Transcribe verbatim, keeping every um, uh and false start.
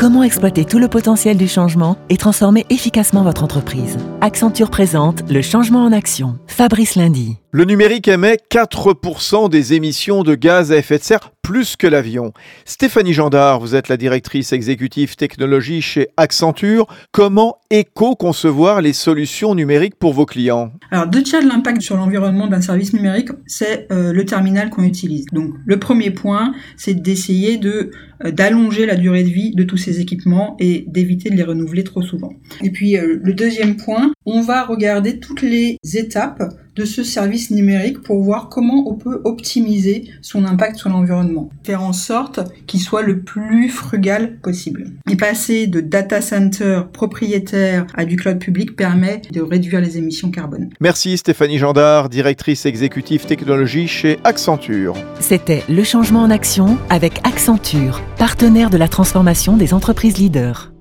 Comment exploiter tout le potentiel du changement et transformer efficacement votre entreprise? Accenture présente le changement en action. Fabrice Lundy. Le numérique émet quatre pour cent des émissions de gaz à effet de serre, plus que l'avion. Stéphanie Gendard, vous êtes la directrice exécutive technologie chez Accenture. Comment éco-concevoir les solutions numériques pour vos clients? Alors, deux tiers de l'impact sur l'environnement d'un service numérique, c'est euh, le terminal qu'on utilise. Donc, le premier point, c'est d'essayer de euh, d'allonger la durée de vie de tous ces équipements et d'éviter de les renouveler trop souvent. Et puis, euh, le deuxième point, on va regarder toutes les étapes de ce service numérique pour voir comment on peut optimiser son impact sur l'environnement. Faire en sorte qu'il soit le plus frugal possible. Et passer de data center propriétaire à du cloud public permet de réduire les émissions carbone. Merci Stéphanie Gendard, directrice exécutive technologie chez Accenture. C'était Le Changement en Action avec Accenture, partenaire de la transformation des entreprises leaders.